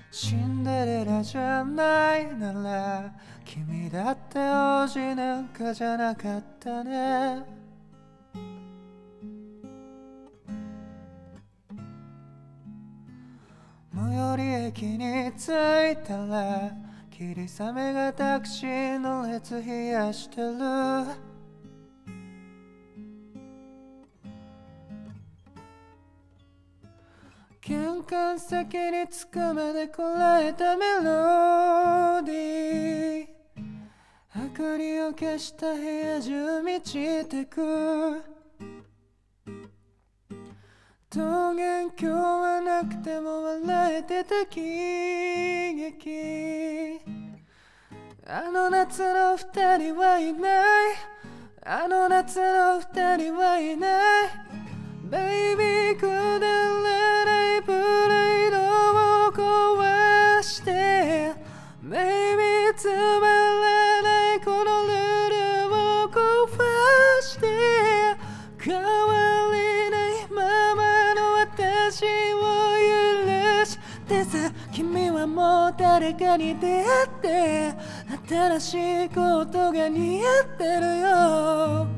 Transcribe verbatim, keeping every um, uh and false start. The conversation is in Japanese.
シンデレラじゃないなら君だって王子なんかじゃなかったね。最寄り駅に着いたら霧雨がタクシーの列冷やしてる。玄関先に着くまでこらえたメロディー、明かりを消した部屋中満ちてく。桃源郷はなくても笑えてた喜劇。あの夏の二人はいない、あの夏の二人はいない。ベイビーくだらないプライドを壊して、ベイビーつまらないこのルールを壊して、変わりないままの私を許してさ。君はもう誰かに出会って新しいことが似合ってるよ。